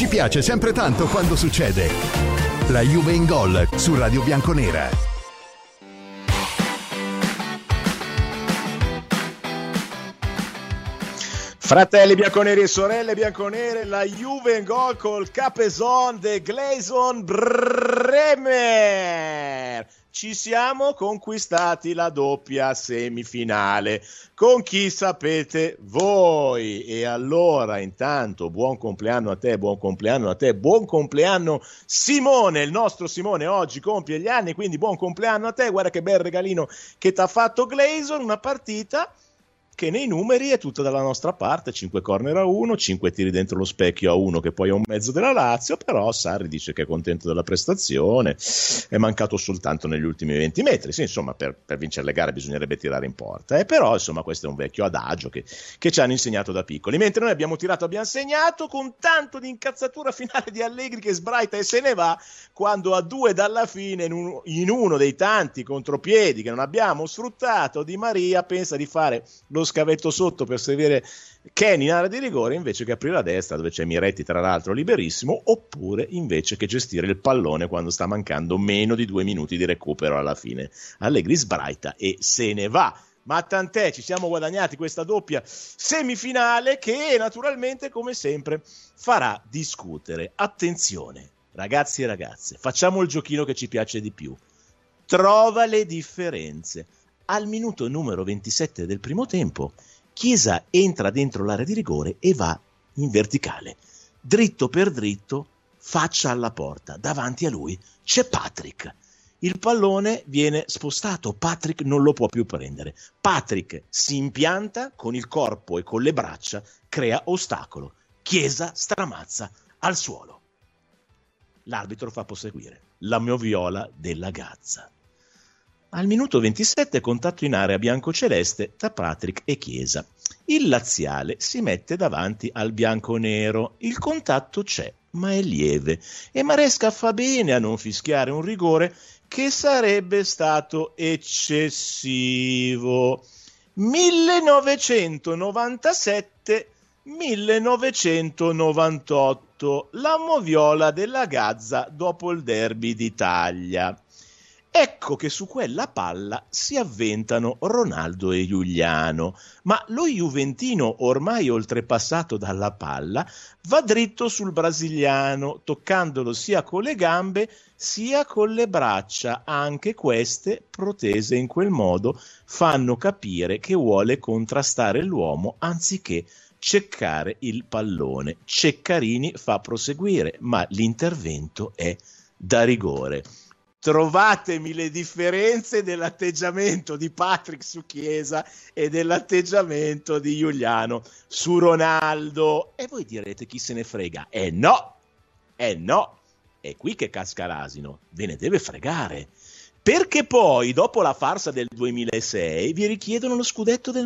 Ci piace sempre tanto quando succede. La Juve in gol su Radio Bianconera. Fratelli bianconeri e sorelle bianconere, la Juve in gol col Capezon de Gleison Bremer. Ci siamo conquistati la doppia semifinale. Con chi sapete voi? E allora intanto buon compleanno a te, buon compleanno a te, buon compleanno Simone, il nostro Simone oggi compie gli anni, quindi buon compleanno a te. Guarda che bel regalino che ti ha fatto Gleison, una partita che nei numeri è tutta dalla nostra parte, 5 corner a 1, 5 tiri dentro lo specchio a 1 che poi è un mezzo della Lazio, però Sarri dice che è contento della prestazione, è mancato soltanto negli ultimi 20 metri, sì, insomma per vincere le gare bisognerebbe tirare in porta, però insomma questo è un vecchio adagio che ci hanno insegnato da piccoli, mentre noi abbiamo tirato, abbiamo segnato con tanto di incazzatura finale di Allegri che sbraita e se ne va, quando a 2 dalla fine in uno dei tanti contropiedi che non abbiamo sfruttato, Di Maria pensa di fare lo scavetto sotto per servire Kenny in area di rigore invece che aprire a destra dove c'è Miretti tra l'altro liberissimo, oppure invece che gestire il pallone quando sta mancando meno di 2 minuti di recupero alla fine. Allegri sbraita e se ne va, ma tant'è, ci siamo guadagnati questa doppia semifinale che naturalmente come sempre farà discutere. Attenzione ragazzi e ragazze, facciamo il giochino che ci piace di più, trova le differenze. Al minuto numero 27 del primo tempo, Chiesa entra dentro l'area di rigore e va in verticale, dritto per dritto, faccia alla porta. Davanti a lui c'è Patrick. Il pallone viene spostato, Patrick non lo può più prendere. Patrick si impianta con il corpo e con le braccia, crea ostacolo. Chiesa stramazza al suolo. L'arbitro fa proseguire la moviola della Gazza. Al minuto 27 contatto in area biancoceleste tra Patrick e Chiesa. Il laziale si mette davanti al bianconero. Il contatto c'è, ma è lieve. E Maresca fa bene a non fischiare un rigore che sarebbe stato eccessivo. 1997-1998, la moviola della Gazza dopo il derby d'Italia. Ecco che su quella palla si avventano Ronaldo e Giuliano, ma lo juventino ormai oltrepassato dalla palla va dritto sul brasiliano, toccandolo sia con le gambe sia con le braccia, anche queste protese in quel modo fanno capire che vuole contrastare l'uomo anziché ceccare il pallone. Ceccarini fa proseguire, ma l'intervento è da rigore. Trovatemi le differenze dell'atteggiamento di Patrick su Chiesa e dell'atteggiamento di Giuliano su Ronaldo. E voi direte chi se ne frega? No, è qui che casca l'asino, ve ne deve fregare. Perché poi, dopo la farsa del 2006, vi richiedono lo scudetto del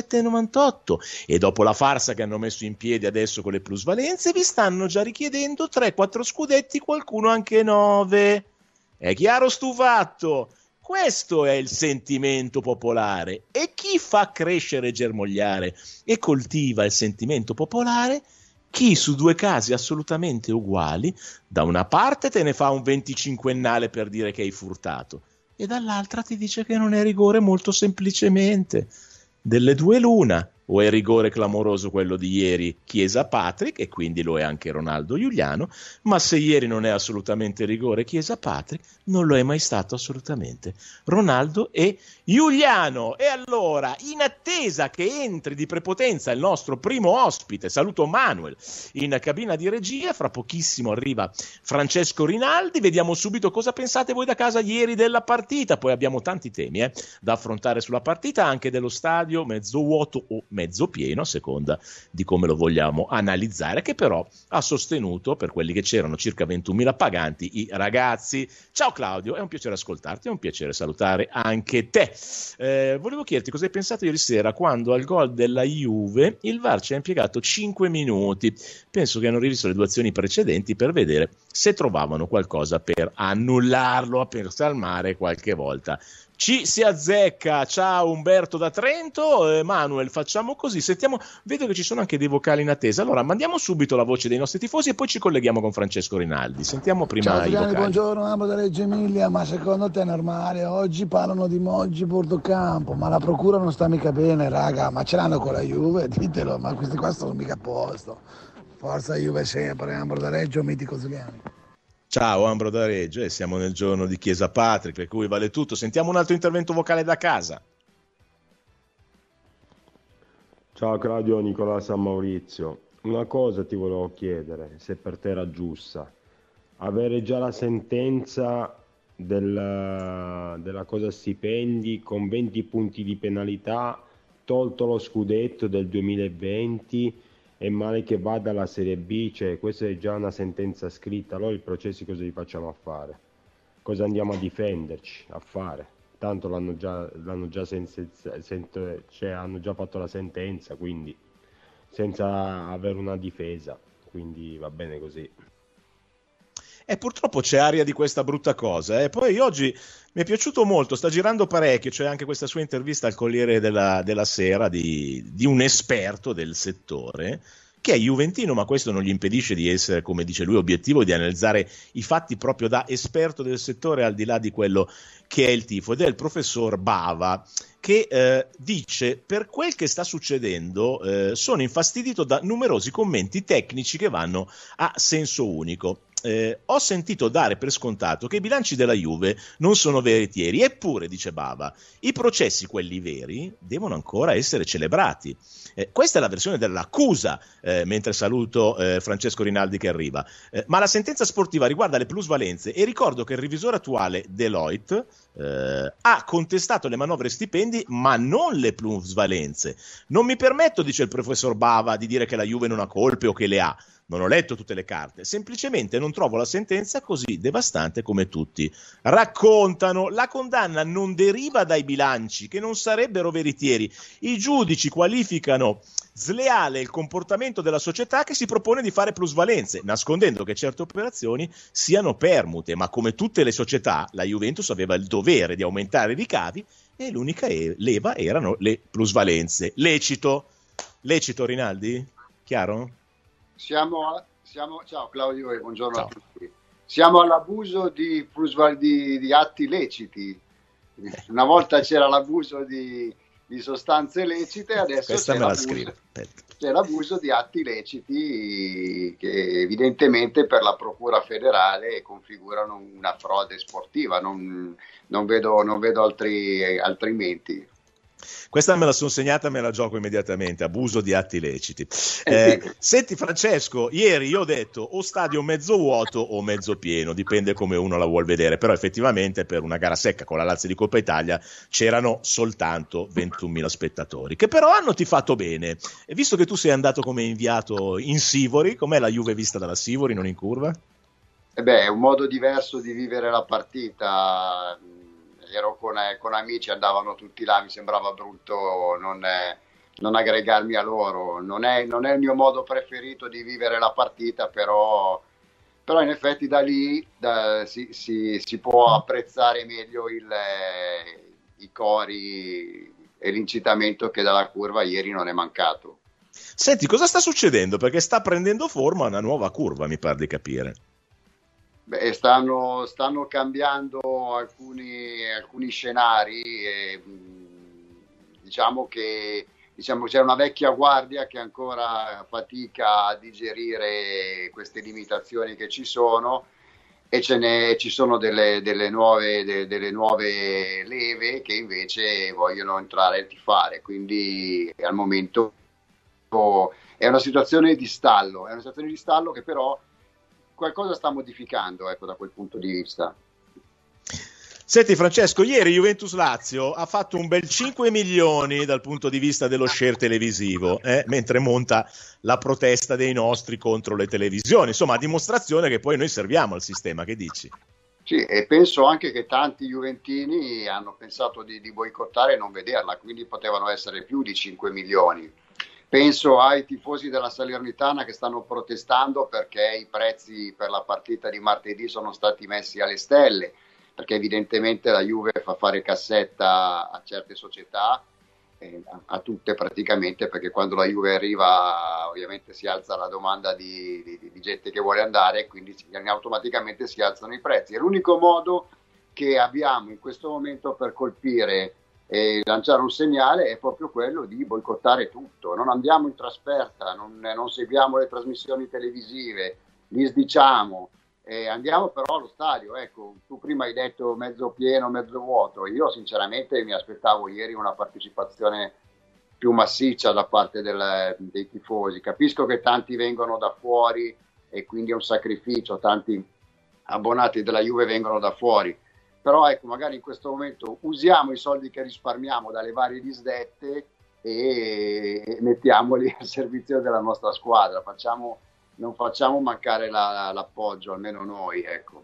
97-98 e dopo la farsa che hanno messo in piedi adesso con le plusvalenze, vi stanno già richiedendo 3-4 scudetti, qualcuno anche 9. È chiaro stu fatto? Questo è il sentimento popolare. E chi fa crescere e germogliare e coltiva il sentimento popolare? Chi su 2 casi assolutamente uguali, da una parte te ne fa un 25ennale per dire che hai furtato e dall'altra ti dice che non è rigore molto semplicemente. Delle due l'una, o è rigore clamoroso quello di ieri Chiesa-Patrick e quindi lo è anche Ronaldo-Giuliano, ma se ieri non è assolutamente rigore Chiesa-Patrick, non lo è mai stato assolutamente Ronaldo e Giuliano. E allora, in attesa che entri di prepotenza il nostro primo ospite, saluto Manuel in cabina di regia, fra pochissimo arriva Francesco Rinaldi, vediamo subito cosa pensate voi da casa ieri della partita, poi abbiamo tanti temi da affrontare sulla partita, anche dello stadio mezzo vuoto o mezzo pieno, a seconda di come lo vogliamo analizzare, che però ha sostenuto, per quelli che c'erano circa 21.000 paganti, i ragazzi. Ciao Claudio, è un piacere ascoltarti, è un piacere salutare anche te. Volevo chiederti cosa hai pensato ieri sera quando al gol della Juve il VAR ci ha impiegato 5 minuti. Penso che hanno rivisto le 2 azioni precedenti per vedere se trovavano qualcosa per annullarlo, per salmare qualche volta. Ci si azzecca. Ciao Umberto da Trento. Manuel, facciamo facciamo così, sentiamo, vedo che ci sono anche dei vocali in attesa, allora mandiamo subito la voce dei nostri tifosi e poi ci colleghiamo con Francesco Rinaldi. Sentiamo prima Ciao i Giuliani, vocali. buongiorno, amo da Reggio Emilia, ma secondo te è normale? Oggi parlano di Moggi Bordocampo, ma la procura non sta mica bene, raga, ma ce l'hanno con la Juve? Ditelo, ma questi qua sono mica a posto. Forza Juve sempre, Ambro da Reggio, mitico Giuliani. Ciao Ambro da Reggio, e siamo nel giorno di Chiesa Patria, per cui vale tutto. Sentiamo un altro intervento vocale da casa. Ciao Claudio, Nicola San Maurizio. Una cosa ti volevo chiedere, se per te era giusta. Avere già la sentenza della cosa stipendi con 20 punti di penalità, tolto lo scudetto del 2020 e male che vada alla Serie B, cioè questa è già una sentenza scritta, allora i processi cosa li facciamo a fare? Cosa andiamo a difenderci a fare? Tanto hanno già fatto la sentenza, quindi senza avere una difesa, quindi va bene così. E purtroppo c'è aria di questa brutta cosa. Poi oggi mi è piaciuto molto, sta girando parecchio, c'è anche questa sua intervista al Corriere della Sera di un esperto del settore, che è juventino, ma questo non gli impedisce di essere, come dice lui, obiettivo, di analizzare i fatti proprio da esperto del settore, al di là di quello che è il tifo, ed è il professor Bava, che dice: per quel che sta succedendo sono infastidito da numerosi commenti tecnici che vanno a senso unico. Ho sentito dare per scontato che i bilanci della Juve non sono veritieri, eppure, dice Bava, i processi, quelli veri, devono ancora essere celebrati. Questa è la versione dell'accusa, mentre saluto Francesco Rinaldi che arriva. Ma la sentenza sportiva riguarda le plusvalenze, e ricordo che il revisore attuale Deloitte ha contestato le manovre stipendi, ma non le plusvalenze. Non mi permetto, dice il professor Bava, di dire che la Juve non ha colpe o che le ha. Non ho letto tutte le carte, semplicemente non trovo la sentenza così devastante come tutti raccontano. La condanna non deriva dai bilanci, che non sarebbero veritieri. I giudici qualificano sleale il comportamento della società che si propone di fare plusvalenze, nascondendo che certe operazioni siano permute, ma come tutte le società, la Juventus aveva il dovere di aumentare i ricavi e l'unica leva erano le plusvalenze. Lecito, Rinaldi? Chiaro? Ciao Claudio e buongiorno Ciao. a tutti. Siamo all'abuso di atti leciti. Una volta c'era l'abuso di sostanze lecite, adesso c'è l'abuso di atti leciti che evidentemente per la Procura federale configurano una frode sportiva. Non vedo altrimenti. Questa me la sono segnata, me la gioco immediatamente. Abuso di atti leciti. Senti Francesco, ieri io ho detto o stadio mezzo vuoto o mezzo pieno, dipende come uno la vuol vedere, però effettivamente per una gara secca con la Lazio di Coppa Italia c'erano soltanto 21.000 spettatori, che però hanno tifato bene. E visto che tu sei andato come inviato in Sivori, com'è la Juve vista dalla Sivori, non in curva? È un modo diverso di vivere la partita. Ero con amici, andavano tutti là, mi sembrava brutto non aggregarmi a loro. Non è il mio modo preferito di vivere la partita, però in effetti da lì si può apprezzare meglio i cori e l'incitamento che dalla curva ieri non è mancato. Senti, cosa sta succedendo? Perché sta prendendo forma una nuova curva, mi pare di capire. Stanno cambiando alcuni scenari e diciamo che c'è una vecchia guardia che ancora fatica a digerire queste limitazioni che ci sono, e ci sono delle nuove leve che invece vogliono entrare a tifare, quindi al momento è una situazione di stallo che però qualcosa sta modificando, da quel punto di vista. Senti Francesco, ieri Juventus-Lazio ha fatto un bel 5 milioni dal punto di vista dello share televisivo, mentre monta la protesta dei nostri contro le televisioni, insomma a dimostrazione che poi noi serviamo al sistema, che dici? Sì, e penso anche che tanti juventini hanno pensato di boicottare e non vederla, quindi potevano essere più di 5 milioni. Penso ai tifosi della Salernitana che stanno protestando perché i prezzi per la partita di martedì sono stati messi alle stelle, perché evidentemente la Juve fa fare cassetta a certe società a tutte praticamente, perché quando la Juve arriva ovviamente si alza la domanda di gente che vuole andare, e quindi automaticamente si alzano i prezzi. È l'unico modo che abbiamo in questo momento per colpire e lanciare un segnale, è proprio quello di boicottare tutto. Non andiamo in trasferta, non seguiamo le trasmissioni televisive, li sdiciamo, andiamo però allo stadio. Ecco, tu prima hai detto mezzo pieno, mezzo vuoto. Io sinceramente mi aspettavo ieri una partecipazione più massiccia da parte dei tifosi. Capisco che tanti vengono da fuori e quindi è un sacrificio, tanti abbonati della Juve vengono da fuori, però ecco, magari in questo momento usiamo i soldi che risparmiamo dalle varie disdette e mettiamoli al servizio della nostra squadra. Non facciamo mancare l'appoggio, almeno noi, ecco.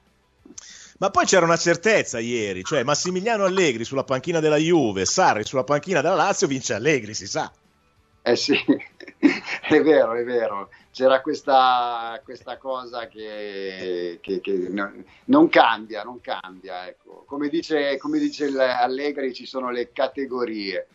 Ma poi c'era una certezza ieri, cioè Massimiliano Allegri sulla panchina della Juve, Sarri sulla panchina della Lazio, vince Allegri, si sa. Eh sì, è vero. C'era questa cosa che non cambia, ecco. Come dice Allegri, ci sono le categorie.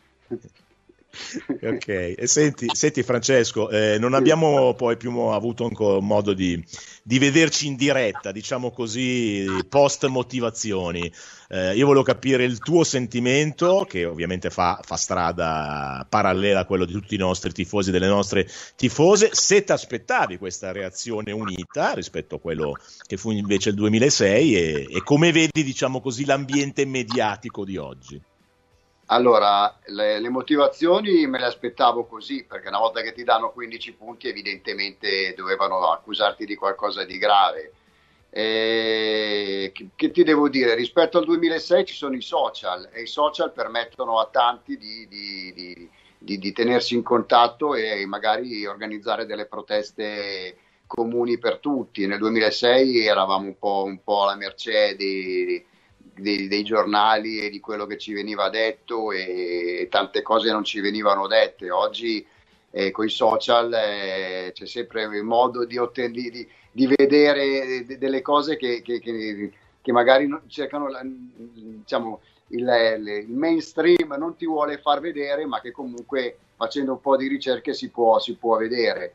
Ok, e senti Francesco, non abbiamo poi più avuto ancora modo di vederci in diretta, diciamo così, post motivazioni. Io volevo capire il tuo sentimento, che ovviamente fa strada parallela a quello di tutti i nostri tifosi e delle nostre tifose, se ti aspettavi questa reazione unita rispetto a quello che fu invece il 2006 e come vedi, diciamo così, l'ambiente mediatico di oggi. Allora, le motivazioni me le aspettavo così, perché una volta che ti danno 15 punti evidentemente dovevano accusarti di qualcosa di grave. Che ti devo dire? Rispetto al 2006 ci sono i social, e i social permettono a tanti di tenersi in contatto e magari organizzare delle proteste comuni per tutti. Nel 2006 eravamo un po' alla mercé dei giornali e di quello che ci veniva detto, e tante cose non ci venivano dette. Oggi con i social c'è sempre il modo di vedere delle cose che magari cercano, diciamo, il mainstream non ti vuole far vedere, ma che comunque facendo un po' di ricerche si può vedere.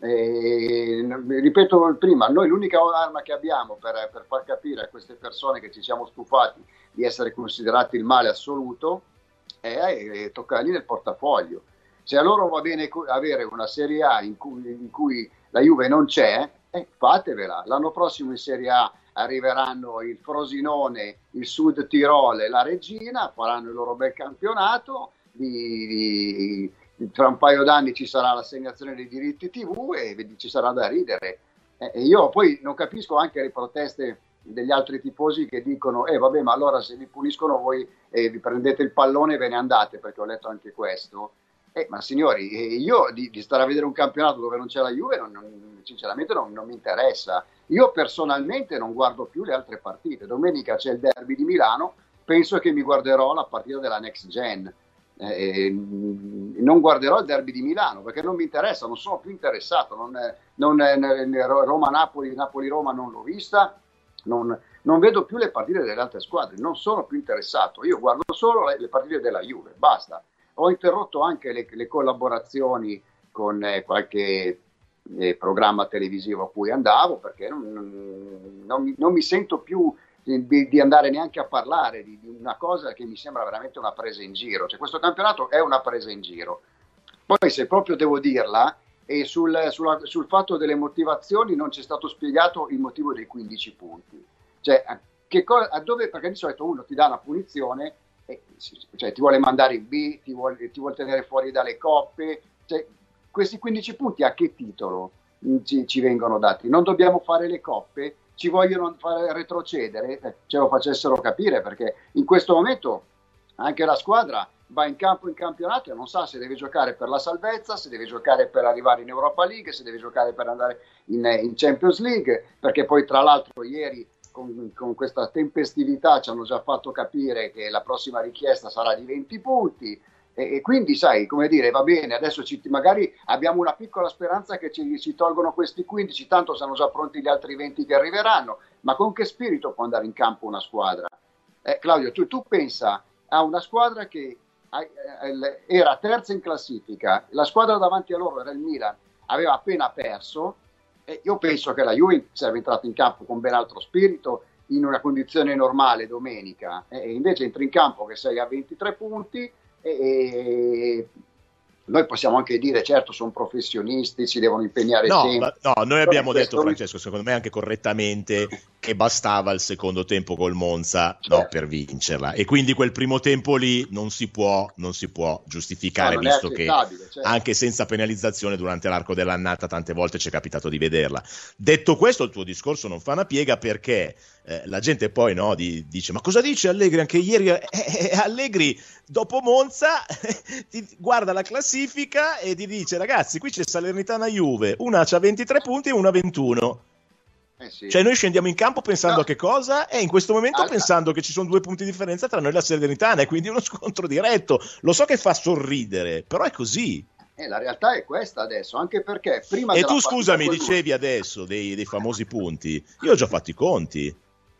Ripeto prima, noi l'unica arma che abbiamo per far capire a queste persone che ci siamo stufati di essere considerati il male assoluto è toccargli nel portafoglio. Se a loro va bene avere una Serie A in cui la Juve non c'è, fatevela. L'anno prossimo in Serie A arriveranno il Frosinone, il Sud Tirolo e la Regina, faranno il loro bel campionato. Tra un paio d'anni ci sarà l'assegnazione dei diritti TV e ci sarà da ridere. Io poi non capisco anche le proteste degli altri tifosi che dicono vabbè, ma allora se vi puniscono voi vi prendete il pallone e ve ne andate, perché ho letto anche questo. Ma signori, io di stare a vedere un campionato dove non c'è la Juve sinceramente non mi interessa. Io personalmente non guardo più le altre partite. Domenica c'è il derby di Milano, penso che mi guarderò la partita della Next Gen. Non guarderò il derby di Milano perché non mi interessa, non sono più interessato. Roma-Napoli, Napoli-Roma non l'ho vista, non vedo più le partite delle altre squadre, non sono più interessato. Io guardo solo le partite della Juve, basta. Ho interrotto anche le collaborazioni con qualche programma televisivo a cui andavo, perché non mi sento più di andare neanche a parlare di una cosa che mi sembra veramente una presa in giro. Cioè, questo campionato è una presa in giro. Poi, se proprio devo dirla, e sul fatto delle motivazioni non c'è stato spiegato il motivo dei 15 punti. Cioè, perché di solito uno ti dà una punizione, cioè ti vuole mandare in B, ti vuole tenere fuori dalle coppe. Cioè, questi 15 punti a che titolo ci vengono dati? Non dobbiamo fare le coppe? Ci vogliono fare retrocedere? Ce lo facessero capire, perché in questo momento anche la squadra va in campo in campionato e non sa se deve giocare per la salvezza, se deve giocare per arrivare in Europa League, se deve giocare per andare in Champions League, perché poi tra l'altro ieri con questa tempestività ci hanno già fatto capire che la prossima richiesta sarà di 20 punti. E quindi, sai, come dire, va bene, adesso magari abbiamo una piccola speranza che ci tolgono questi 15, tanto sono già pronti gli altri 20 che arriveranno, ma con che spirito può andare in campo una squadra? Claudio, tu pensa a una squadra che era terza in classifica, la squadra davanti a loro era il Milan, aveva appena perso, e io penso che la Juve sarebbe entrata in campo con ben altro spirito in una condizione normale domenica, e invece entri in campo che sei a 23 punti e noi possiamo anche dire, certo, sono professionisti, si devono impegnare sempre. No, noi abbiamo detto, Francesco, secondo me anche correttamente, che bastava il secondo tempo col Monza, certo, per vincerla, e quindi quel primo tempo lì non si può giustificare, visto che certo, anche senza penalizzazione durante l'arco dell'annata tante volte ci è capitato di vederla. Detto questo, il tuo discorso non fa una piega, perché la gente poi dice: ma cosa dice Allegri? Anche ieri Allegri dopo Monza ti guarda la classifica e ti dice: ragazzi, qui c'è Salernitana Juve, una c'ha 23 punti e una 21. Sì. Cioè noi scendiamo in campo pensando a che cosa? E in questo momento pensando che ci sono 2 punti di differenza tra noi e la Salernitana, e quindi uno scontro diretto. Lo so che fa sorridere, però è così. La realtà è questa adesso, anche perché prima e tu scusami, dicevi adesso dei famosi punti. Io ho già fatto i conti.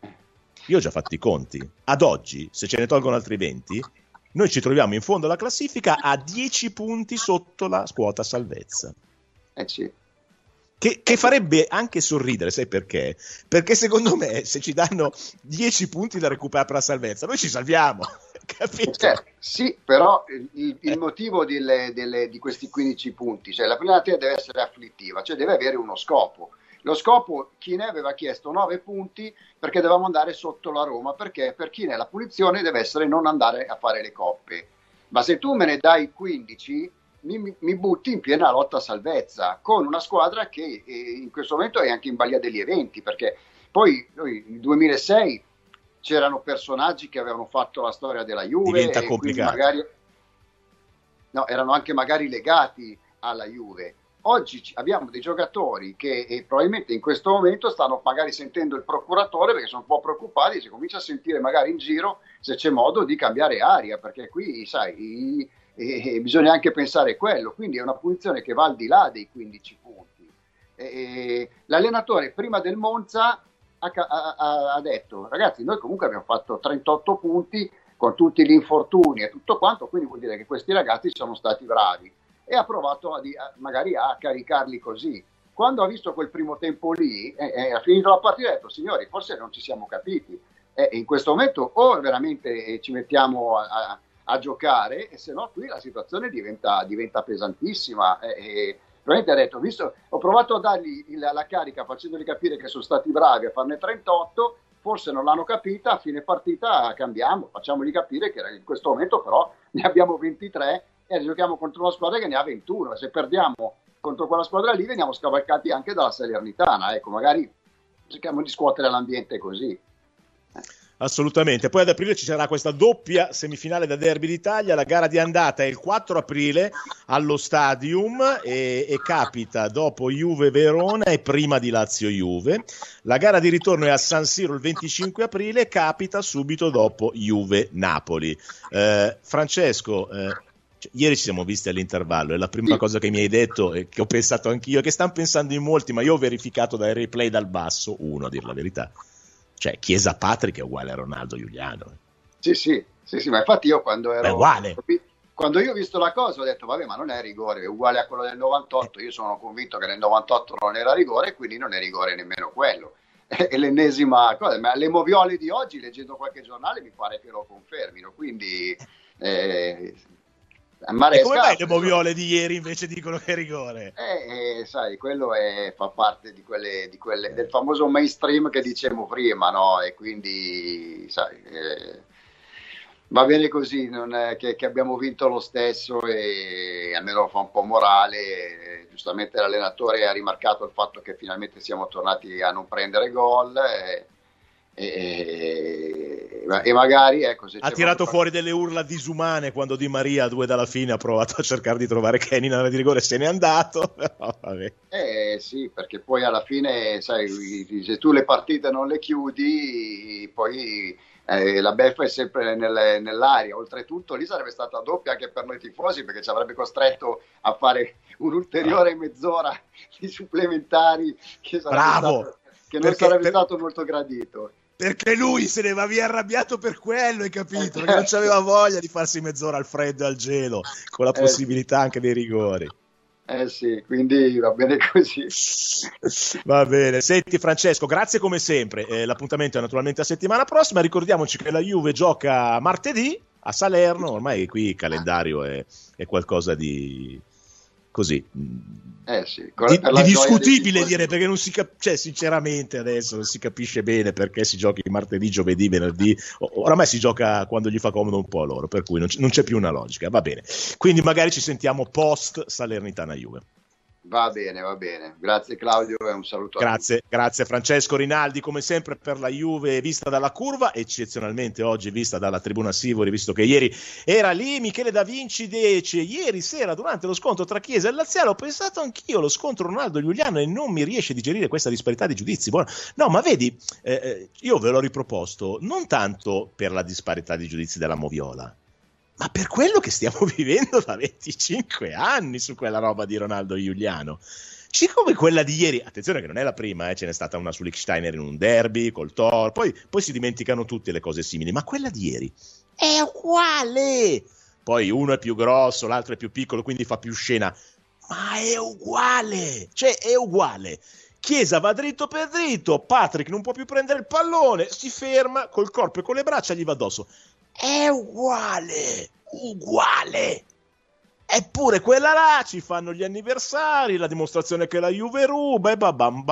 Ad oggi, se ce ne tolgono altri 20, noi ci troviamo in fondo alla classifica a 10 punti sotto la quota salvezza. Sì. Che farebbe anche sorridere, sai perché? Perché secondo me, se ci danno 10 punti da recuperare per la salvezza, noi ci salviamo, capito? Sì, però il motivo di questi 15 punti, cioè la prima partita deve essere afflittiva, cioè deve avere uno scopo. Lo scopo, Chine aveva chiesto 9 punti perché dovevamo andare sotto la Roma, perché per Chine la punizione deve essere non andare a fare le coppe. Ma se tu me ne dai 15... Mi butti in piena lotta a salvezza con una squadra che in questo momento è anche in balia degli eventi, perché poi noi nel 2006 c'erano personaggi che avevano fatto la storia della Juve, diventa complicato, erano anche magari legati alla Juve. Oggi abbiamo dei giocatori che probabilmente in questo momento stanno magari sentendo il procuratore, perché sono un po' preoccupati, si comincia a sentire magari in giro se c'è modo di cambiare aria, perché qui sai e bisogna anche pensare quello, quindi è una punizione che va al di là dei 15 punti. L'allenatore prima del Monza ha detto: ragazzi, noi comunque abbiamo fatto 38 punti con tutti gli infortuni e tutto quanto, quindi vuol dire che questi ragazzi sono stati bravi, e ha provato magari a caricarli così. Quando ha visto quel primo tempo lì, ha finito la partita, ha detto: signori, forse non ci siamo capiti, in questo momento o veramente ci mettiamo a giocare, e se no qui la situazione diventa pesantissima. Probabilmente ha detto: ho provato a dargli la carica facendogli capire che sono stati bravi a farne 38, forse non l'hanno capita, a fine partita cambiamo, facciamogli capire che in questo momento però ne abbiamo 23 e giochiamo contro una squadra che ne ha 21, se perdiamo contro quella squadra lì veniamo scavalcati anche dalla Salernitana, magari cerchiamo di scuotere l'ambiente così. Assolutamente. Poi ad aprile ci sarà questa doppia semifinale da Derby d'Italia. La gara di andata è il 4 aprile allo Stadium e capita dopo Juve-Verona e prima di Lazio-Juve. La gara di ritorno è a San Siro il 25 aprile e capita subito dopo Juve-Napoli. Francesco, ieri ci siamo visti all'intervallo e la prima cosa che mi hai detto e che ho pensato anch'io, che stanno pensando in molti, ma io ho verificato dai replay dal basso, uno a dir la verità. Cioè, Chiesa Patrick è uguale a Ronaldo Giuliano. Sì, ma infatti io quando è uguale. Quando io ho visto la cosa ho detto: vabbè, ma non è rigore, è uguale a quello del 98. Io sono convinto che nel 98 non era rigore, quindi non è rigore nemmeno quello. È l'ennesima cosa, ma le moviole di oggi, leggendo qualche giornale, mi pare che lo confermino, quindi e come mai le moviole di ieri invece dicono che è rigore? Sai, quello fa parte di quelle del famoso mainstream che dicevo prima, no? E quindi sai, va bene così, non è che abbiamo vinto lo stesso, e almeno fa un po' morale. Giustamente l'allenatore ha rimarcato il fatto che finalmente siamo tornati a non prendere gol, e magari se ha tirato fuori delle urla disumane quando Di Maria, 2 dalla fine, ha provato a cercare di trovare Kenny nella di rigore, se n'è andato. Però, vabbè. Sì, perché poi alla fine, sai, se tu le partite non le chiudi, poi la beffa è sempre nell'aria. Oltretutto lì sarebbe stata doppia anche per noi tifosi, perché ci avrebbe costretto a fare un'ulteriore mezz'ora di supplementari che non sarebbe stato molto gradito. perché lui se ne va via arrabbiato per quello, hai capito? Perché non c'aveva voglia di farsi mezz'ora al freddo e al gelo, con la possibilità anche dei rigori. Sì, quindi va bene così. Va bene, senti Francesco, grazie come sempre, l'appuntamento è naturalmente la settimana prossima, ricordiamoci che la Juve gioca martedì a Salerno, ormai qui il calendario è qualcosa di così Sì, di discutibile, direi, perché non si cioè sinceramente adesso non si capisce bene perché si giochi martedì, giovedì, venerdì, oramai si gioca quando gli fa comodo un po' a loro, per cui non c'è più una logica, va bene, quindi magari ci sentiamo post Salernitana Juve. Va bene, grazie Claudio e un saluto a tutti. Grazie Francesco Rinaldi, come sempre per la Juve vista dalla curva, eccezionalmente oggi vista dalla tribuna Sivori, visto che ieri era lì Michele Da Vinci dice: ieri sera durante lo scontro tra Chiesa e Laziale ho pensato anch'io lo scontro Ronaldo-Giuliano e non mi riesce a digerire questa disparità di giudizi. No, ma vedi, io ve l'ho riproposto non tanto per la disparità di giudizi della Moviola, ma per quello che stiamo vivendo da 25 anni su quella roba di Ronaldo e Giuliano. Come quella di ieri, attenzione che non è la prima, ce n'è stata una su Lichtsteiner in un derby col Tor, poi si dimenticano tutte le cose simili, ma quella di ieri è uguale. Poi uno è più grosso, l'altro è più piccolo, quindi fa più scena, ma è uguale, cioè è uguale. Chiesa va dritto per dritto, Patrick non può più prendere il pallone, si ferma col corpo e con le braccia, gli va addosso. È uguale. Eppure quella là ci fanno gli anniversari, la dimostrazione che la Juve ruba e babam.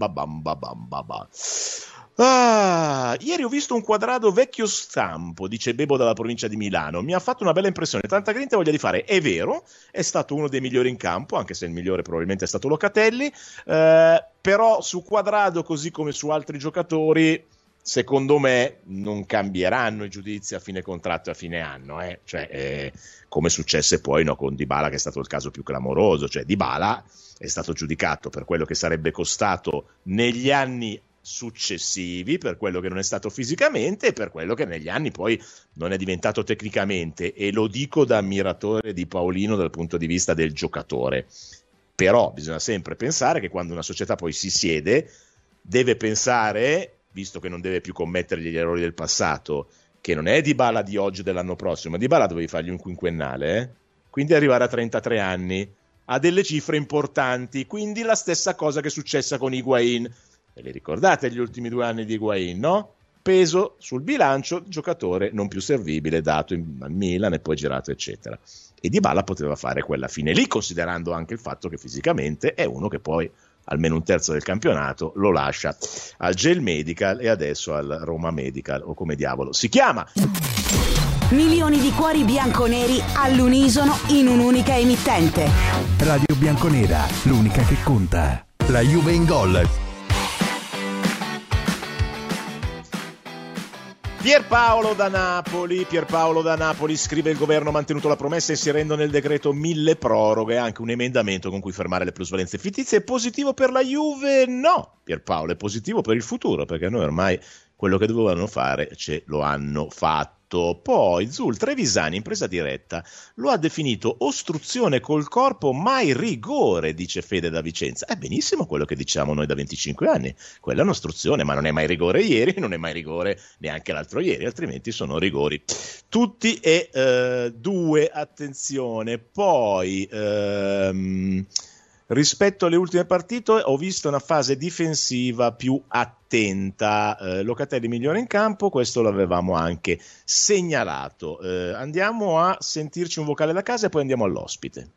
Ieri ho visto un quadrado vecchio stampo, dice Bebo dalla provincia di Milano, mi ha fatto una bella impressione, tanta grinta e voglia di fare. È vero, è stato uno dei migliori in campo, anche se il migliore probabilmente è stato Locatelli, però su Quadrado, così come su altri giocatori, secondo me non cambieranno i giudizi a fine contratto e a fine anno, come successe poi con Dybala, che è stato il caso più clamoroso, cioè Dybala è stato giudicato per quello che sarebbe costato negli anni successivi, per quello che non è stato fisicamente e per quello che negli anni poi non è diventato tecnicamente, e lo dico da ammiratore di Paolino dal punto di vista del giocatore. Però bisogna sempre pensare che quando una società poi si siede deve pensare, visto che non deve più commettere gli errori del passato, che non è Dybala di oggi o dell'anno prossimo, ma Dybala dovevi fargli un quinquennale, quindi arrivare a 33 anni, a delle cifre importanti, quindi la stessa cosa che è successa con Higuain. Ve li ricordate gli ultimi 2 anni di Higuain, no? Peso sul bilancio, giocatore non più servibile, dato al Milan e poi girato, eccetera. E Dybala poteva fare quella fine lì, considerando anche il fatto che fisicamente è uno che poi almeno un terzo del campionato lo lascia al Gel Medical e adesso al Roma Medical, o come diavolo si chiama. Milioni di cuori bianconeri all'unisono in un'unica emittente. Radio Bianconera, l'unica che conta. La Juve in gol. Pierpaolo da Napoli scrive: il governo ha mantenuto la promessa e si rende nel decreto 1000 proroghe, anche un emendamento con cui fermare le plusvalenze fittizie. È positivo per la Juve? No, Pierpaolo, è positivo per il futuro, perché noi ormai quello che dovevano fare ce lo hanno fatto. Poi Zul Trevisani in presa diretta lo ha definito ostruzione col corpo, mai rigore, dice Fede da Vicenza. È benissimo quello che diciamo noi da 25 anni, quella è un'ostruzione, ma non è mai rigore ieri, non è mai rigore neanche l'altro ieri, altrimenti sono rigori tutti e due. Attenzione, poi rispetto alle ultime partite ho visto una fase difensiva più attenta, Locatelli migliore in campo, questo l'avevamo anche segnalato. Andiamo a sentirci un vocale da casa e poi andiamo all'ospite.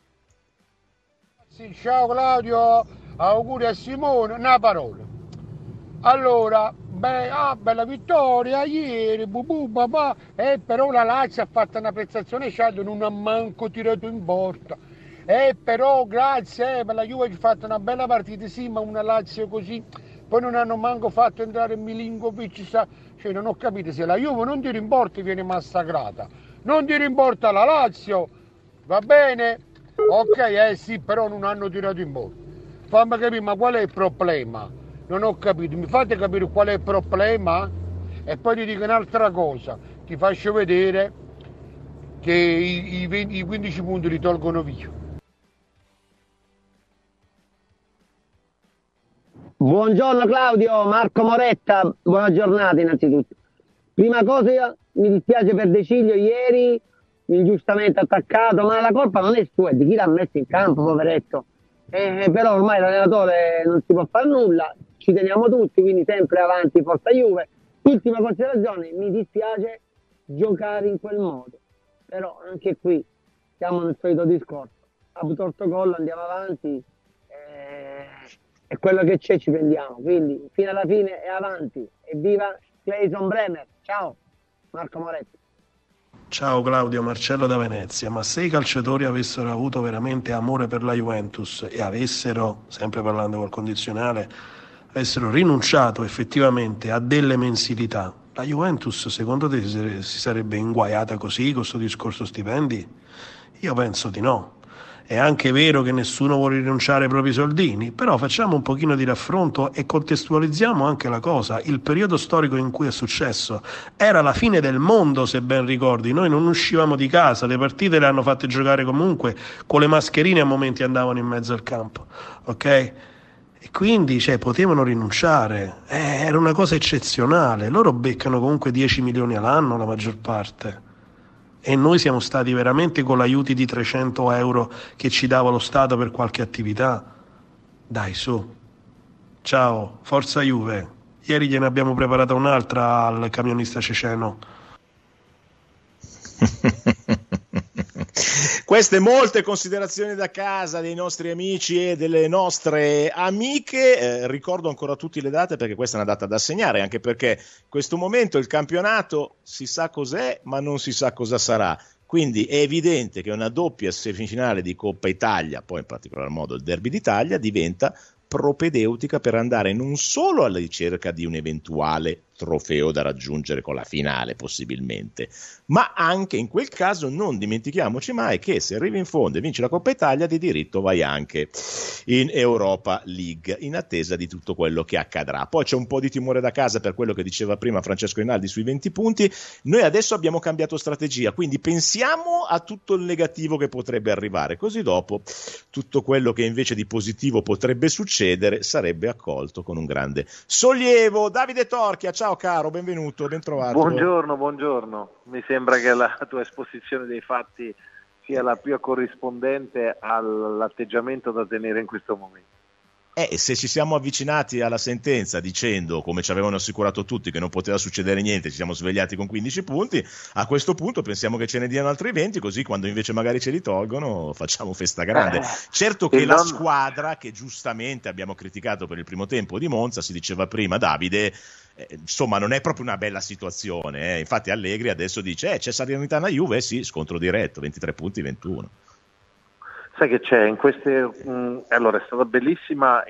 Sì, ciao Claudio, auguri a Simone, una parola. Allora, bella vittoria ieri, però la Lazio ha fatto una prestazione scialda, non ha manco tirato in porta. Però grazie per la Juve ha fatto una bella partita, sì, ma una Lazio così, poi non hanno manco fatto entrare Milinkovic, cioè non ho capito, se la Juve non tira in porta viene massacrata, non tira in porta la Lazio, va bene? Ok, sì, però non hanno tirato in porta. Fammi capire, ma qual è il problema? Non ho capito, mi fate capire qual è il problema? E poi ti dico un'altra cosa, ti faccio vedere che i 15 punti li tolgono via. Buongiorno Claudio, Marco Moretta, buona giornata innanzitutto. Prima cosa, mi dispiace per De Ciglio ieri, ingiustamente attaccato, ma la colpa non è sua, è di chi l'ha messo in campo, poveretto. Però ormai l'allenatore non si può fare nulla, ci teniamo tutti, quindi sempre avanti, forza Juve. Ultima considerazione, mi dispiace giocare in quel modo, però anche qui siamo nel solito discorso, a torto collo andiamo avanti, è quello che c'è, ci prendiamo, quindi fino alla fine è avanti, e viva Clayton Bremer. Ciao, Marco Moretti. Ciao Claudio, Marcello da Venezia. Ma se i calciatori avessero avuto veramente amore per la Juventus e avessero, sempre parlando col condizionale, avessero rinunciato effettivamente a delle mensilità, la Juventus secondo te si sarebbe inguaiata così con questo discorso stipendi? Io penso di no. È anche vero che nessuno vuole rinunciare ai propri soldini, però facciamo un pochino di raffronto e contestualizziamo anche la cosa. Il periodo storico in cui è successo era la fine del mondo, se ben ricordi. Noi non uscivamo di casa, le partite le hanno fatte giocare comunque con le mascherine, a momenti andavano in mezzo al campo, ok? E quindi potevano rinunciare, era una cosa eccezionale. Loro beccano comunque 10 milioni all'anno la maggior parte. E noi siamo stati veramente con l'aiuto di 300 euro che ci dava lo Stato per qualche attività. Dai, su. Ciao, forza Juve. Ieri gliene abbiamo preparata un'altra al camionista ceceno. Queste molte considerazioni da casa dei nostri amici e delle nostre amiche. Ricordo ancora tutte le date perché questa è una data da segnare, anche perché in questo momento il campionato si sa cos'è ma non si sa cosa sarà, quindi è evidente che una doppia semifinale di Coppa Italia, poi in particolar modo il Derby d'Italia, diventa propedeutica per andare non solo alla ricerca di un eventuale trofeo da raggiungere con la finale possibilmente, ma anche in quel caso non dimentichiamoci mai che se arrivi in fondo e vinci la Coppa Italia di diritto vai anche in Europa League, in attesa di tutto quello che accadrà. Poi c'è un po' di timore da casa per quello che diceva prima Francesco Rinaldi sui 20 punti. Noi adesso abbiamo cambiato strategia, quindi pensiamo a tutto il negativo che potrebbe arrivare, così dopo tutto quello che invece di positivo potrebbe succedere sarebbe accolto con un grande sollievo. Davide Torchia, ciao caro, benvenuto, ben trovato. Buongiorno. Mi sembra che la tua esposizione dei fatti sia la più corrispondente all'atteggiamento da tenere in questo momento. Se ci siamo avvicinati alla sentenza dicendo, come ci avevano assicurato tutti, che non poteva succedere niente, ci siamo svegliati con 15 punti, a questo punto pensiamo che ce ne diano altri 20, così quando invece magari ce li tolgono facciamo festa grande. Certo che la squadra, che giustamente abbiamo criticato per il primo tempo di Monza, si diceva prima Davide, insomma non è proprio una bella situazione, infatti Allegri adesso dice c'è Salernitana Juve, sì, scontro diretto, 23 punti, 21. Sai che c'è in queste allora è stata bellissima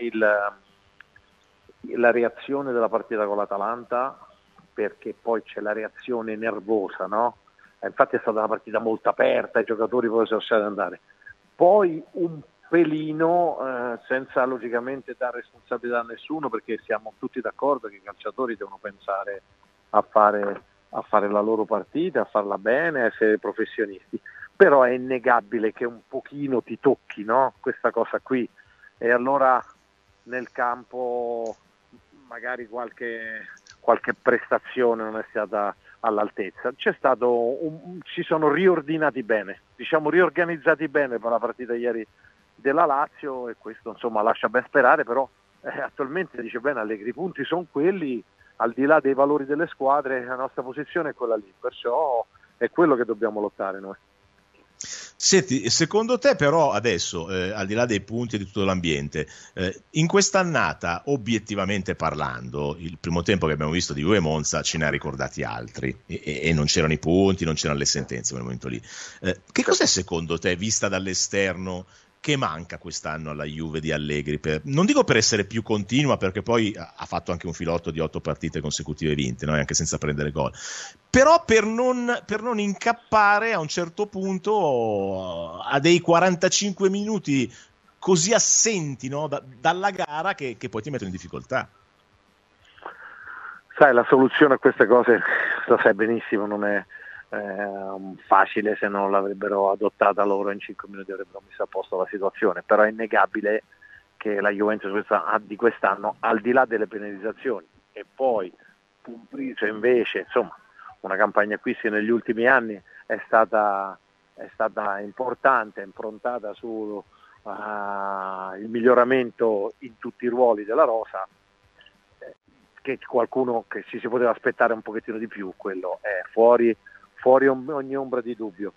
la reazione della partita con l'Atalanta, perché poi c'è la reazione nervosa, no? Infatti è stata una partita molto aperta, i giocatori poi sono lasciati andare, poi un pelino senza logicamente dare responsabilità a nessuno, perché siamo tutti d'accordo che i calciatori devono pensare a fare la loro partita, a farla bene, a essere professionisti. Però è innegabile che un pochino ti tocchi, no? Questa cosa qui, e allora nel campo magari qualche prestazione non è stata all'altezza. Si sono riordinati bene, riorganizzati bene per la partita ieri della Lazio, e questo insomma lascia ben sperare, però attualmente dice bene Allegri, i punti sono quelli, al di là dei valori delle squadre la nostra posizione è quella lì, perciò è quello che dobbiamo lottare noi. Senti, secondo te però adesso, al di là dei punti e di tutto l'ambiente, in quest'annata, obiettivamente parlando, il primo tempo che abbiamo visto di Juve Monza ce ne ha ricordati altri e non c'erano i punti, non c'erano le sentenze in quel momento lì. Che cos'è secondo te, vista dall'esterno, che manca quest'anno alla Juve di Allegri? Non dico per essere più continua, perché poi ha fatto anche un filotto di 8 partite consecutive vinte, no? Anche senza prendere gol, però per non incappare a un certo punto a dei 45 minuti così assenti, no? Dalla gara che poi ti mettono in difficoltà. Sai, la soluzione a queste cose lo sai benissimo, non è facile, se non l'avrebbero adottata loro in 5 minuti avrebbero messo a posto la situazione, però è innegabile che la Juventus di quest'anno, al di là delle penalizzazioni, e poi compreso invece, insomma, una campagna acquisti negli ultimi anni è stata importante, improntata sul il miglioramento in tutti i ruoli della rosa, che qualcuno che si poteva aspettare un pochettino di più, quello è fuori ogni ombra di dubbio.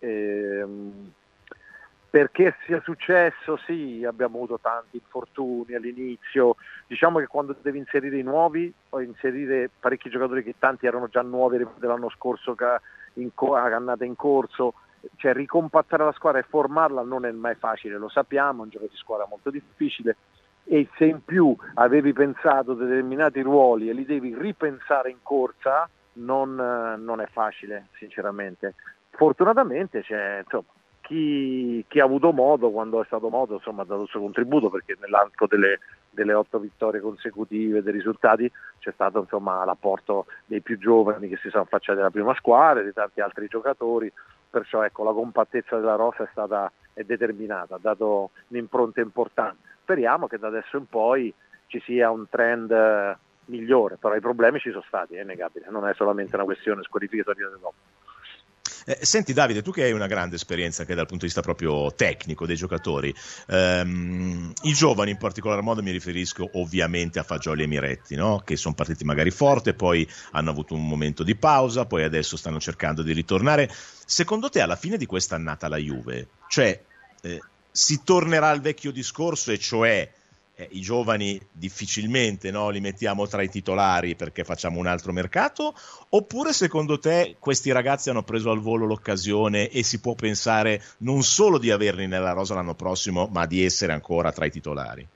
Perché sia successo? Sì, abbiamo avuto tanti infortuni all'inizio, diciamo che quando devi inserire i nuovi o inserire parecchi giocatori che tanti erano già nuovi dell'anno scorso, annata in corso, cioè ricompattare la squadra e formarla non è mai facile, lo sappiamo, è un gioco di squadra molto difficile, e se in più avevi pensato determinati ruoli e li devi ripensare in corsa, non è facile sinceramente. Fortunatamente c'è, insomma, chi ha avuto modo, quando è stato modo, insomma, ha dato il suo contributo, perché nell'arco delle 8 vittorie consecutive, dei risultati, c'è stato, insomma, l'apporto dei più giovani che si sono affacciati alla prima squadra, di tanti altri giocatori, perciò ecco, la compattezza della rosa è determinata, ha dato un'impronta importante. Speriamo che da adesso in poi ci sia un trend migliore, però i problemi ci sono stati, è innegabile, non è solamente una questione squalificatoria del dopo. Senti Davide, tu che hai una grande esperienza anche dal punto di vista proprio tecnico dei giocatori, i giovani in particolar modo mi riferisco ovviamente a Fagioli e Miretti, no? Che sono partiti magari forte, poi hanno avuto un momento di pausa, poi adesso stanno cercando di ritornare. Secondo te alla fine di questa annata la Juve, cioè si tornerà al vecchio discorso, e cioè i giovani difficilmente, no, li mettiamo tra i titolari perché facciamo un altro mercato, oppure secondo te questi ragazzi hanno preso al volo l'occasione e si può pensare non solo di averli nella rosa l'anno prossimo, ma di essere ancora tra i titolari?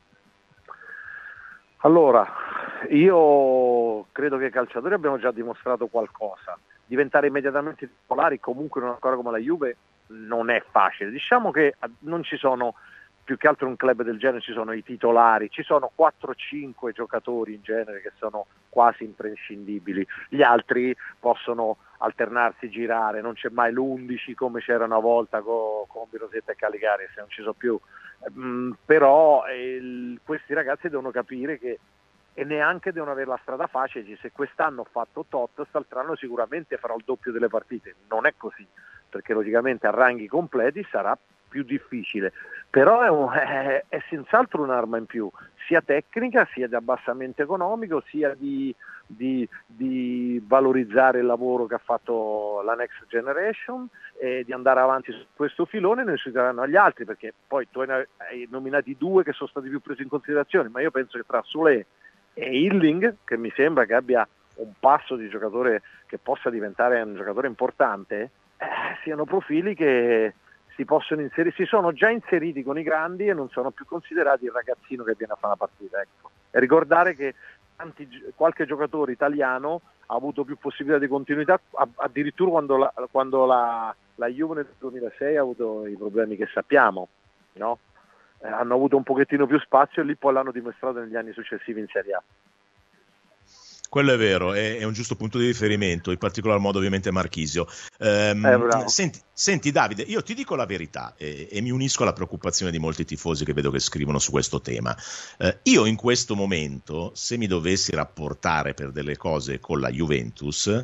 Allora, io credo che i calciatori abbiano già dimostrato qualcosa. Diventare immediatamente titolari comunque in una squadra come la Juve non è facile. Diciamo che non ci sono, più che altro in un club del genere ci sono i titolari, ci sono 4-5 giocatori in genere che sono quasi imprescindibili, gli altri possono alternarsi, girare, non c'è mai l'11 come c'era una volta con Birosetta e Caligari, se non ci sono più, però questi ragazzi devono capire che, e neanche devono avere la strada facile, se quest'anno ho fatto tot, quest'altro sicuramente farò il doppio delle partite, non è così, perché logicamente a ranghi completi sarà più difficile, però è senz'altro un'arma in più, sia tecnica, sia di abbassamento economico, sia di valorizzare il lavoro che ha fatto la Next Generation e di andare avanti su questo filone. Ne succederanno agli altri, perché poi tu hai nominati 2 che sono stati più presi in considerazione, ma io penso che tra Solé e Hilling, che mi sembra che abbia un passo di giocatore che possa diventare un giocatore importante, siano profili che si possono inserire, si sono già inseriti con i grandi e non sono più considerati il ragazzino che viene a fare una partita, ecco. E ricordare che qualche giocatore italiano ha avuto più possibilità di continuità, addirittura quando la Juve nel 2006 ha avuto i problemi che sappiamo, no? Hanno avuto un pochettino più spazio e lì poi l'hanno dimostrato negli anni successivi in Serie A. Quello è vero, è un giusto punto di riferimento, in particolar modo ovviamente Marchisio. Senti Davide, io ti dico la verità e mi unisco alla preoccupazione di molti tifosi che vedo che scrivono su questo tema. Io in questo momento, se mi dovessi rapportare per delle cose con la Juventus,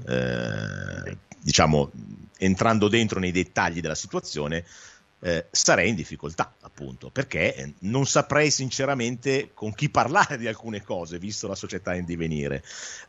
diciamo entrando dentro nei dettagli della situazione, sarei in difficoltà, appunto, perché non saprei sinceramente con chi parlare di alcune cose, visto la società in divenire.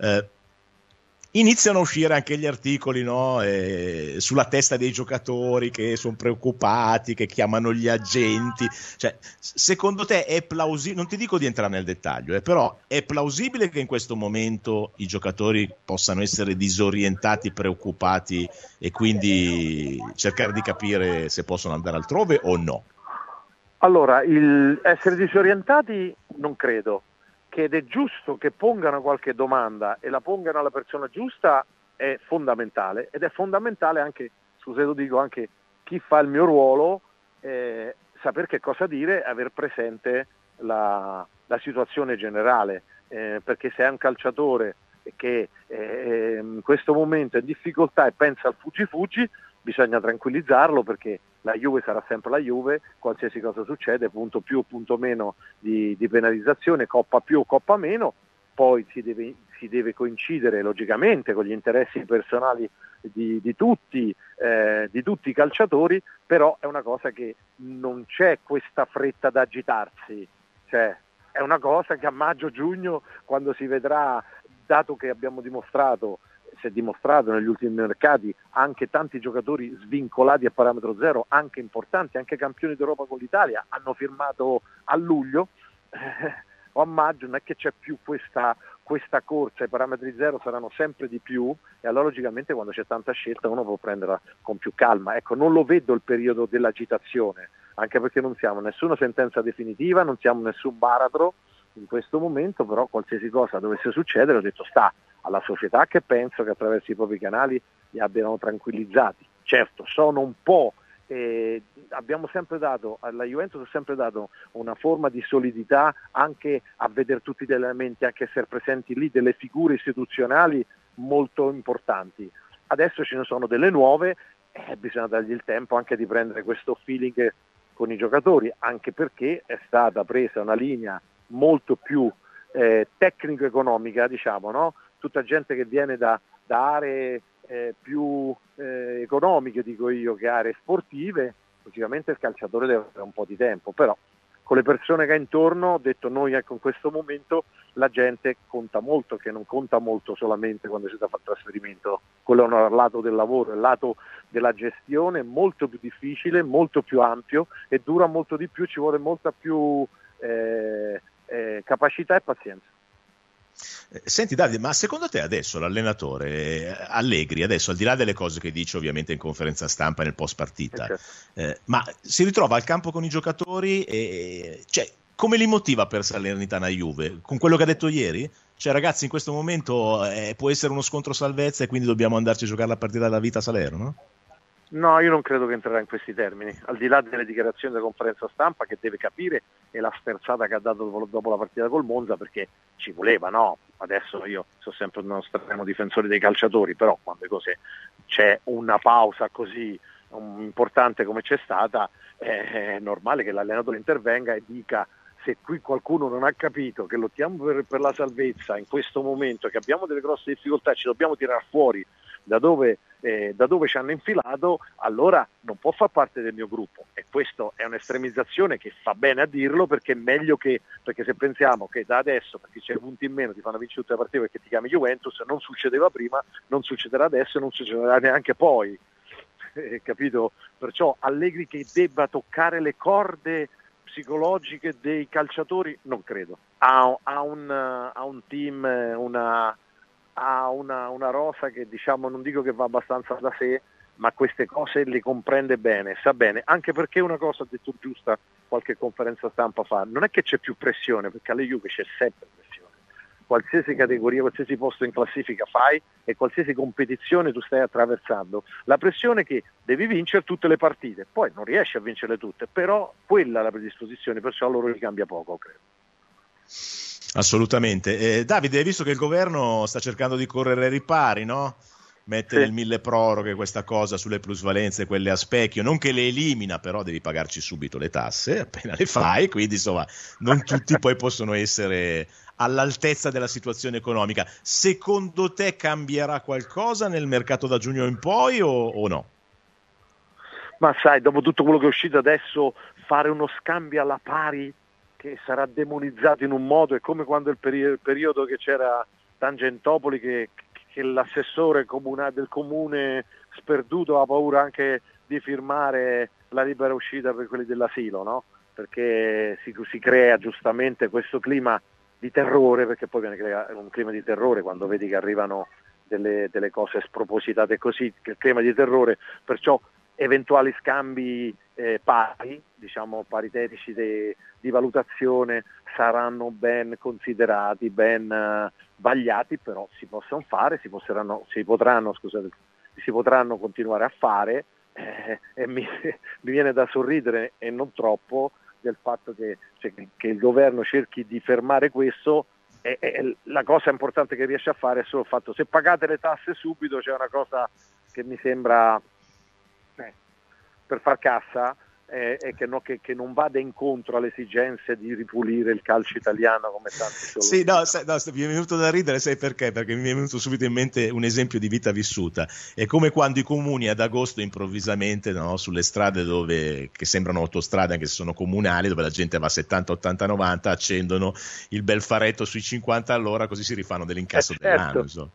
Iniziano a uscire anche gli articoli, no? Sulla testa dei giocatori che sono preoccupati, che chiamano gli agenti. Cioè, secondo te è plausibile, non ti dico di entrare nel dettaglio, però è plausibile che in questo momento i giocatori possano essere disorientati, preoccupati e quindi cercare di capire se possono andare altrove o no? Allora, il essere disorientati non credo, ed è giusto che pongano qualche domanda e la pongano alla persona giusta, è fondamentale, ed è fondamentale anche, scusate lo dico, anche chi fa il mio ruolo, saper che cosa dire, aver presente la situazione generale, perché se è un calciatore che in questo momento è in difficoltà e pensa al fuggi, bisogna tranquillizzarlo, perché la Juve sarà sempre la Juve, qualsiasi cosa succede, punto più, punto meno di penalizzazione, coppa più, coppa meno, poi si deve coincidere logicamente con gli interessi personali di tutti i calciatori, però è una cosa che non c'è questa fretta da agitarsi, cioè è una cosa che a maggio-giugno, quando si vedrà, dato che si è dimostrato negli ultimi mercati anche tanti giocatori svincolati a parametro zero, anche importanti, anche campioni d'Europa con l'Italia, hanno firmato a luglio o a maggio, non è che c'è più questa corsa, i parametri zero saranno sempre di più, e allora logicamente quando c'è tanta scelta uno può prenderla con più calma. Ecco, non lo vedo il periodo dell'agitazione, anche perché non siamo nessuna sentenza definitiva, non siamo nessun baratro in questo momento, però qualsiasi cosa dovesse succedere, ho detto, sta alla società, che penso che attraverso i propri canali li abbiano tranquillizzati. Certo, sono un po', abbiamo sempre dato, alla Juventus ha sempre dato una forma di solidità, anche a vedere tutti gli elementi, anche essere presenti lì delle figure istituzionali molto importanti. Adesso ce ne sono delle nuove, bisogna dargli il tempo anche di prendere questo feeling con i giocatori, anche perché è stata presa una linea molto più tecnico-economica, diciamo, no? Tutta gente che viene da aree più economiche, dico io, che aree sportive. Logicamente il calciatore deve avere un po' di tempo, però con le persone che ha intorno, ho detto, noi ecco, in questo momento la gente conta molto, che non conta molto solamente quando si fa il trasferimento, quello è un lato del lavoro, il lato della gestione è molto più difficile, molto più ampio e dura molto di più, ci vuole molta più capacità e pazienza. Senti Davide, ma secondo te adesso l'allenatore Allegri, adesso al di là delle cose che dice ovviamente in conferenza stampa e nel post partita, ma si ritrova al campo con i giocatori e cioè, come li motiva per Salernitana Juve? Con quello che ha detto ieri? Cioè ragazzi, in questo momento può essere uno scontro salvezza e quindi dobbiamo andarci a giocare la partita della vita a Salerno, no? No, io non credo che entrerà in questi termini, al di là delle dichiarazioni della conferenza stampa, che deve capire, e la sterzata che ha dato dopo la partita col Monza, perché ci voleva, no? Adesso io sono sempre uno estremo difensore dei calciatori, però quando c'è una pausa così importante come c'è stata, è normale che l'allenatore intervenga e dica: se qui qualcuno non ha capito che lottiamo per la salvezza in questo momento, che abbiamo delle grosse difficoltà, ci dobbiamo tirare fuori da dove ci hanno infilato, allora non può far parte del mio gruppo. E questo è un'estremizzazione che fa bene a dirlo, perché è meglio perché se pensiamo che da adesso, perché c'è punti in meno, ti fanno vincere tutte le partite perché ti chiami Juventus, non succedeva prima, non succederà adesso e non succederà neanche poi, capito? Perciò Allegri che debba toccare le corde psicologiche dei calciatori non credo. Ha un team, ha una rosa che, diciamo, non dico che va abbastanza da sé, ma queste cose le comprende bene, sa bene, anche perché una cosa ha detto giusta qualche conferenza stampa fa, non è che c'è più pressione, perché alle Juve c'è sempre pressione, qualsiasi categoria, qualsiasi posto in classifica fai e qualsiasi competizione tu stai attraversando, la pressione è che devi vincere tutte le partite, poi non riesci a vincerle tutte, però quella è la predisposizione, perciò a loro gli cambia poco, credo. Assolutamente. Davide, hai visto che il governo sta cercando di correre ai ripari, no? Mettere il mille proroghe, questa cosa sulle plusvalenze, quelle a specchio, non che le elimina, però devi pagarci subito le tasse appena le fai, quindi insomma non tutti poi possono essere all'altezza della situazione economica. Secondo te cambierà qualcosa nel mercato da giugno in poi o no? Ma sai, dopo tutto quello che è uscito adesso, fare uno scambio alla pari che sarà demonizzato in un modo, è come quando il periodo che c'era Tangentopoli che l'assessore del comune sperduto ha paura anche di firmare la libera uscita per quelli dell'asilo, no? Perché si crea giustamente questo clima di terrore, perché poi viene creato un clima di terrore quando vedi che arrivano delle cose spropositate così, che il clima di terrore, perciò eventuali scambi pari, diciamo paritetici di valutazione saranno ben considerati, ben vagliati, però si possono fare, si potranno continuare a fare, e mi viene da sorridere, e non troppo, del fatto che il governo cerchi di fermare questo, e la cosa importante che riesce a fare è solo il fatto, se pagate le tasse subito, c'è una cosa che mi sembra per far cassa e che non vada incontro alle esigenze di ripulire il calcio italiano come tanti solo. Sì, mi è venuto da ridere, sai perché? Perché mi è venuto subito in mente un esempio di vita vissuta. È come quando i comuni ad agosto improvvisamente, no, sulle strade che sembrano autostrade anche se sono comunali, dove la gente va a 70, 80, 90, accendono il bel faretto sui 50 all'ora, così si rifanno dell'incasso dell'anno, insomma.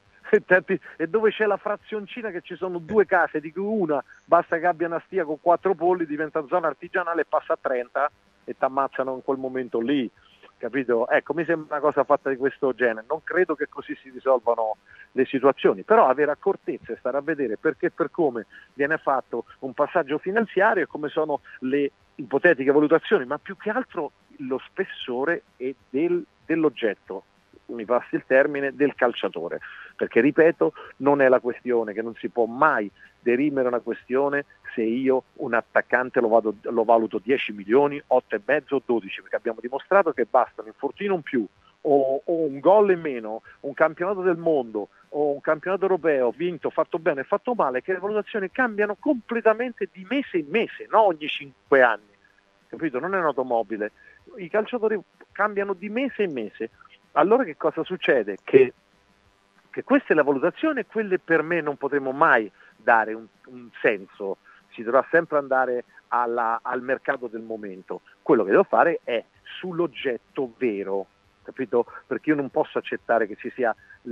E dove c'è la frazioncina che ci sono 2 case, di cui una basta che abbia una stia con 4 polli, diventa zona artigianale e passa a 30 e ti ammazzano in quel momento lì, capito? Ecco, mi sembra una cosa fatta di questo genere. Non credo che così si risolvano le situazioni, però avere accortezza e stare a vedere perché e per come viene fatto un passaggio finanziario e come sono le ipotetiche valutazioni, ma più che altro lo spessore e dell'oggetto, mi passi il termine, del calciatore, perché ripeto, non è la questione, che non si può mai derimere una questione se io un attaccante lo valuto 10 milioni, 8,5 o 12, perché abbiamo dimostrato che basta un infortunio in più o un gol in meno, un campionato del mondo o un campionato europeo vinto, fatto bene, fatto male, che le valutazioni cambiano completamente di mese in mese, non ogni 5 anni, capito? Non è un'automobile, i calciatori cambiano di mese in mese. Allora che cosa succede? Che questa è la valutazione e quelle per me non potremo mai dare un senso, si dovrà sempre andare al mercato del momento. Quello che devo fare è sull'oggetto vero, capito? Perché io non posso accettare che ci sia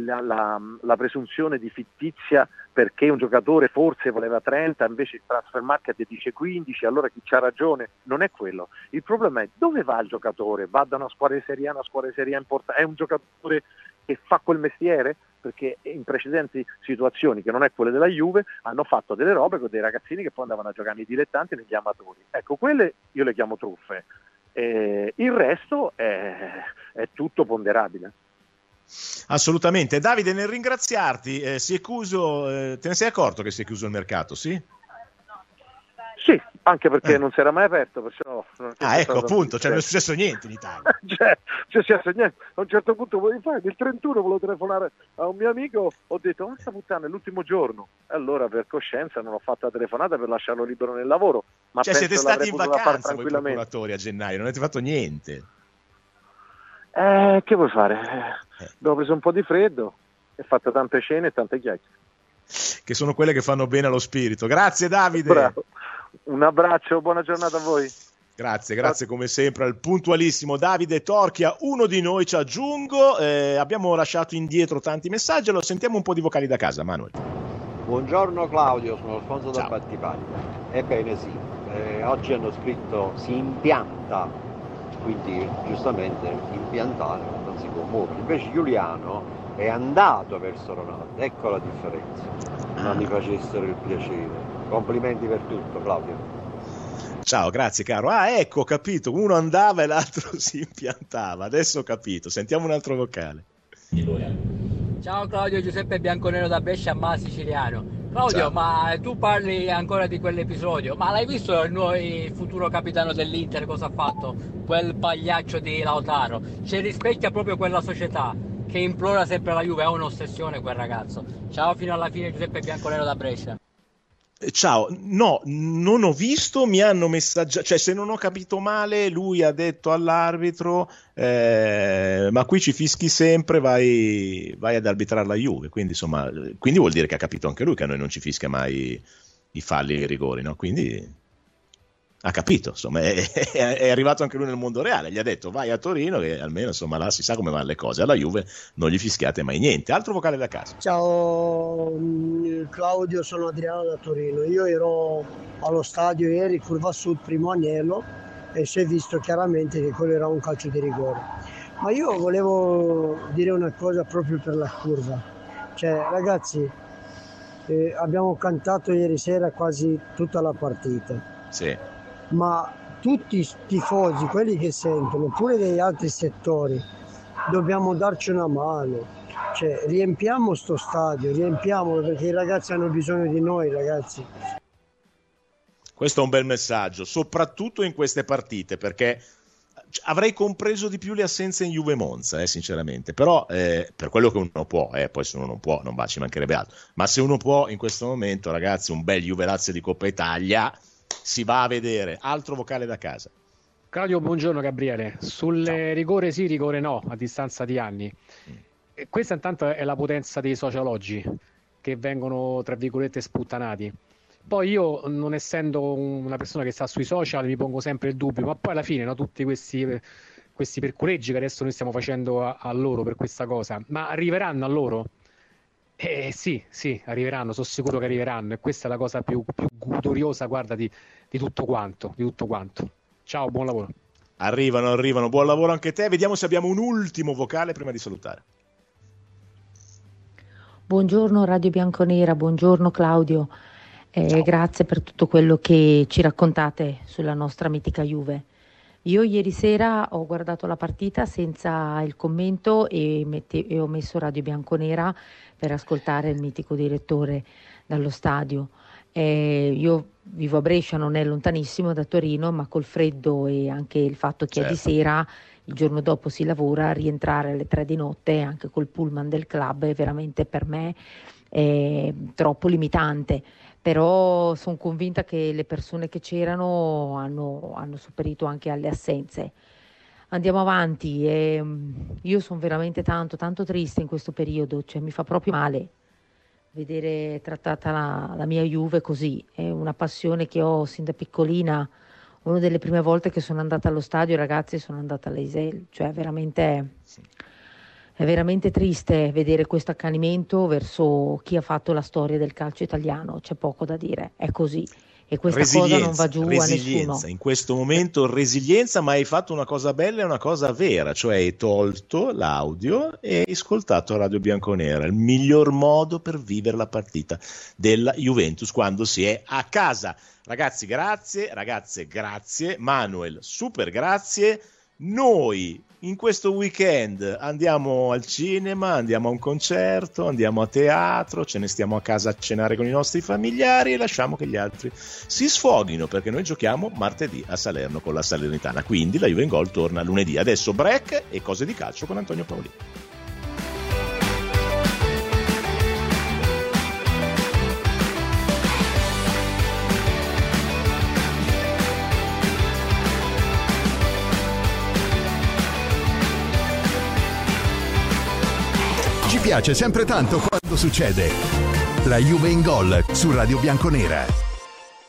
la presunzione di fittizia perché un giocatore forse voleva 30, invece il transfer market dice 15, allora chi c'ha ragione? Non è quello. Il problema è dove va il giocatore? Va da una squadra di Serie A a una squadra di Serie A importante? È un giocatore che fa quel mestiere? Perché in precedenti situazioni, che non è quelle della Juve, hanno fatto delle robe con dei ragazzini che poi andavano a giocare nei dilettanti e negli amatori. Ecco, quelle io le chiamo truffe. Il resto è tutto ponderabile. Assolutamente. Davide, nel ringraziarti, si è chiuso, te ne sei accorto che si è chiuso il mercato, sì? Sì, anche perché non si era mai aperto, perciò ecco, appunto, cioè non è successo niente in Italia. Cioè, niente. A un certo punto il 31 volevo telefonare a un mio amico, ho detto, ma sta puttana, è l'ultimo giorno. E allora per coscienza non ho fatto la telefonata per lasciarlo libero nel lavoro. Ma cioè siete stati in vacanza voi procuratori a gennaio, non avete fatto niente? Che vuoi fare? Abbiamo preso un po' di freddo e fatto tante cene e tante chiacchiere. Che sono quelle che fanno bene allo spirito. Grazie Davide. Bravo. Un abbraccio, buona giornata a voi. Grazie come sempre al puntualissimo Davide Torchia, uno di noi, ci aggiungo. Abbiamo lasciato indietro tanti messaggi, lo sentiamo un po' di vocali da casa, Manuel. Buongiorno Claudio, sono Alfonso da Battipaglia. Ebbene sì, oggi hanno scritto si impianta, quindi giustamente impiantare non si può muovere. Invece Giuliano è andato verso Ronaldo, ecco la differenza. Non mi facessero il piacere. Complimenti per tutto, Claudio. Ciao, grazie caro. Ecco, ho capito, uno andava e l'altro si impiantava. Adesso ho capito, sentiamo un altro vocale. Ciao Claudio, Giuseppe Bianconero da Brescia, ma siciliano. Claudio, Ciao. Ma tu parli ancora di quell'episodio, ma l'hai visto il futuro capitano dell'Inter cosa ha fatto? Quel pagliaccio di Lautaro, ci rispecchia proprio quella società che implora sempre la Juve, ha un'ossessione quel ragazzo. Ciao, fino alla fine, Giuseppe Bianconero da Brescia. Ciao, no, non ho visto, mi hanno messaggiato, cioè se non ho capito male lui ha detto all'arbitro ma qui ci fischi sempre, vai ad arbitrare la Juve, quindi insomma, quindi vuol dire che ha capito anche lui che a noi non ci fischia mai i falli e i rigori, no? Quindi ha capito, insomma, è arrivato anche lui nel mondo reale, gli ha detto vai a Torino che almeno insomma là si sa come vanno le cose, alla Juve non gli fischiate mai niente. Altro vocale da casa. Ciao Claudio, sono Adriano da Torino, io ero allo stadio ieri, curva sud, primo anello, e si è visto chiaramente che quello era un calcio di rigore, ma io volevo dire una cosa proprio per la curva, cioè ragazzi, abbiamo cantato ieri sera quasi tutta la partita. Sì. Ma tutti i tifosi, quelli che sentono, pure degli altri settori, dobbiamo darci una mano, cioè riempiamo sto stadio, riempiamolo perché i ragazzi hanno bisogno di noi, ragazzi. Questo è un bel messaggio, soprattutto in queste partite, perché avrei compreso di più le assenze in Juve Monza, sinceramente, però per quello che uno può, poi se uno non può non va, ci mancherebbe altro, ma se uno può in questo momento, ragazzi, un bel Juve Lazio di Coppa Italia si va a vedere. Altro vocale da casa. Claudio, buongiorno Gabriele. Sul rigore sì, rigore no, a distanza di anni. E questa intanto è la potenza dei social oggi, che vengono tra virgolette sputtanati. Poi io, non essendo una persona che sta sui social, mi pongo sempre il dubbio, ma poi alla fine, no, tutti questi percureggi che adesso noi stiamo facendo a loro per questa cosa, ma arriveranno a loro? Sì, arriveranno, sono sicuro che arriveranno, e questa è la cosa più gloriosa, guarda, di tutto quanto. Ciao, buon lavoro. Arrivano, buon lavoro anche a te. Vediamo se abbiamo un ultimo vocale prima di salutare. Buongiorno Radio Bianconera, buongiorno Claudio. Grazie per tutto quello che ci raccontate sulla nostra mitica Juve. Io ieri sera ho guardato la partita senza il commento e ho messo Radio Bianconera per ascoltare il mitico direttore dallo stadio. Io vivo a Brescia, non è lontanissimo da Torino, ma col freddo e anche il fatto che è di sera, il giorno dopo si lavora, rientrare alle 3 di notte anche col pullman del club è veramente per me troppo limitante. Però sono convinta che le persone che c'erano hanno sopperito anche alle assenze. Andiamo avanti. Io sono veramente tanto triste in questo periodo, cioè mi fa proprio male vedere trattata la mia Juve così. È una passione che ho sin da piccolina. Una delle prime volte che sono andata allo stadio, ragazzi, sono andata all'Eisel, cioè è veramente triste vedere questo accanimento verso chi ha fatto la storia del calcio italiano, c'è poco da dire, è così. E questa cosa non va giù a nessuno. In questo momento resilienza, ma hai fatto una cosa bella e una cosa vera, cioè hai tolto l'audio e hai ascoltato Radio Bianconera, il miglior modo per vivere la partita della Juventus quando si è a casa. Ragazzi, grazie, ragazze, grazie, Manuel, super grazie. Noi in questo weekend andiamo al cinema, andiamo a un concerto, andiamo a teatro, ce ne stiamo a casa a cenare con i nostri familiari e lasciamo che gli altri si sfoghino, perché noi giochiamo martedì a Salerno con la Salernitana, quindi la Juve in Gol torna lunedì. Adesso break e cose di calcio con Antonio Paolini. Ci piace sempre tanto quando succede. La Juve in Gol su Radio Bianconera.